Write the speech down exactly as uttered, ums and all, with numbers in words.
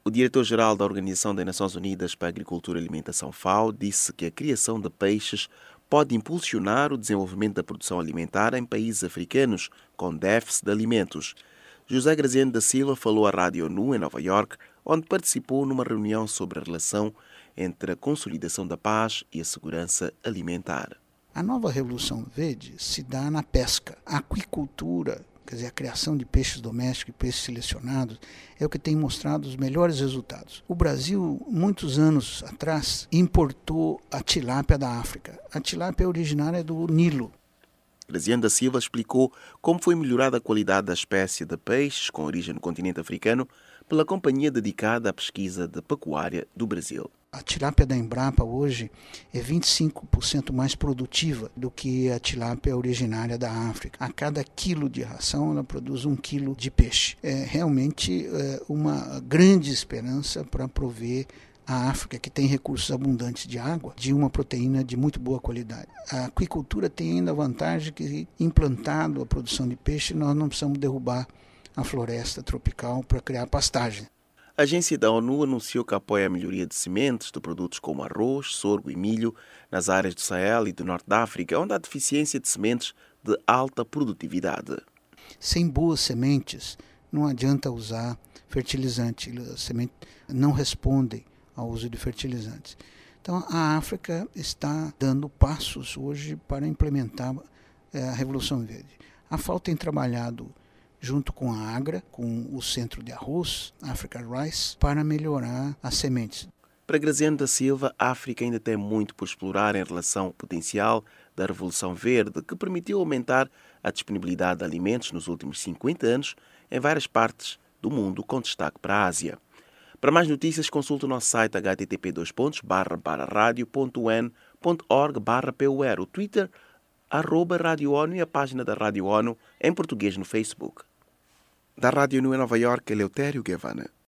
O diretor-geral da Organização das Nações Unidas para a Agricultura e Alimentação, FAO, disse que a criação de peixes pode impulsionar o desenvolvimento da produção alimentar em países africanos com déficit de alimentos. José Graziano da Silva falou à Rádio ONU em Nova York, onde participou numa reunião sobre a relação entre a consolidação da paz e a segurança alimentar. A nova Revolução Verde se dá na pesca. A aquicultura, quer dizer, a criação de peixes domésticos e peixes selecionados, é o que tem mostrado os melhores resultados. O Brasil, muitos anos atrás, importou a tilápia da África. A tilápia é originária do Nilo. Graziano da Silva explicou como foi melhorada a qualidade da espécie de peixes com origem no continente africano pela companhia dedicada à pesquisa de pecuária do Brasil. A tilápia da Embrapa hoje é vinte e cinco por cento mais produtiva do que a tilápia originária da África. A cada quilo de ração ela produz um quilo de peixe. É realmente é, uma grande esperança para prover a África, que tem recursos abundantes de água, de uma proteína de muito boa qualidade. A aquicultura tem ainda a vantagem que, implantado a produção de peixe, nós não precisamos derrubar a floresta tropical para criar pastagem. A agência da ONU anunciou que apoia a melhoria de sementes de produtos como arroz, sorgo e milho nas áreas do Sahel e do Norte da África, onde há deficiência de sementes de alta produtividade. Sem boas sementes, não adianta usar fertilizante. As sementes não respondem ao uso de fertilizantes. Então, a África está dando passos hoje para implementar a Revolução Verde. A FAO tem trabalhado junto com a AGRA, com o Centro de Arroz, Africa Rice, para melhorar as sementes. Para Graziano da Silva, a África ainda tem muito por explorar em relação ao potencial da Revolução Verde, que permitiu aumentar a disponibilidade de alimentos nos últimos cinquenta anos em várias partes do mundo, com destaque para a Ásia. Para mais notícias, consulte o nosso site h t t p dois pontos barra barra radio ponto u n ponto org barra p u r, o Twitter, arroba Rádio ONU e a página da Rádio ONU em português no Facebook. Da Rádio ONU em Nova York, Eleutério Guevara.